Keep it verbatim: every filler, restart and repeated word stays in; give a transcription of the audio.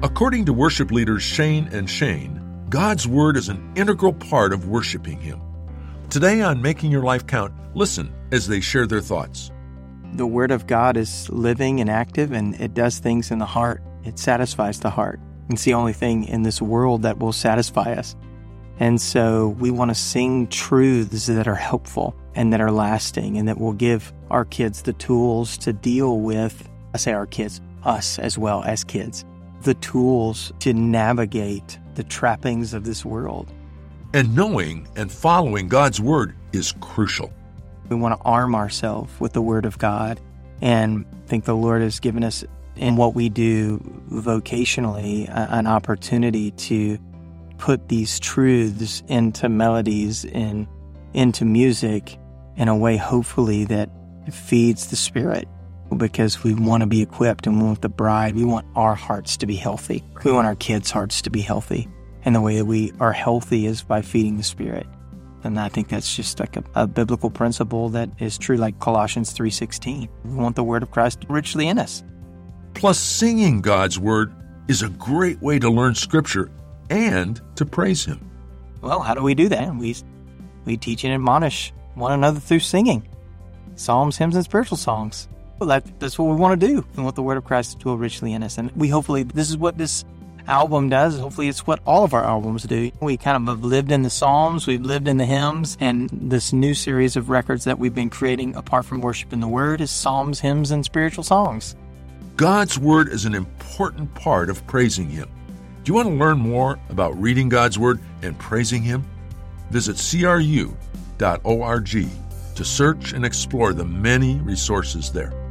According to worship leaders Shane and Shane, God's Word is an integral part of worshiping Him. Today on Making Your Life Count, listen as they share their thoughts. The Word of God is living and active, and it does things in the heart. It satisfies the heart. It's the only thing in this world that will satisfy us. And so we want to sing truths that are helpful and that are lasting and that will give our kids the tools to deal with, I say our kids, us as well as kids, the tools to navigate the trappings of this world. And knowing and following God's Word is crucial. We want to arm ourselves with the Word of God, and I think the Lord has given us in what we do vocationally an opportunity to put these truths into melodies and into music in a way, hopefully, that feeds the Spirit, because we want to be equipped, and we want the bride, we want our hearts to be healthy. We want our kids' hearts to be healthy. And the way that we are healthy is by feeding the Spirit. And I think that's just like a, a biblical principle that is true, like Colossians three sixteen. We want the Word of Christ richly in us. Plus, singing God's Word is a great way to learn Scripture and to praise Him. Well, how do we do that? We we teach and admonish one another through singing psalms, hymns, and spiritual songs. Well, that, that's what we want to do. We want the Word of Christ to dwell richly in us. And we hopefully, this is what this album does. Hopefully it's what all of our albums do. We kind of have lived in the psalms, we've lived in the hymns, and this new series of records that we've been creating apart from worship in the Word is psalms, hymns, and spiritual songs. God's Word is an important part of praising Him. Do you want to learn more about reading God's Word and praising Him? Visit C R U dot org to search and explore the many resources there.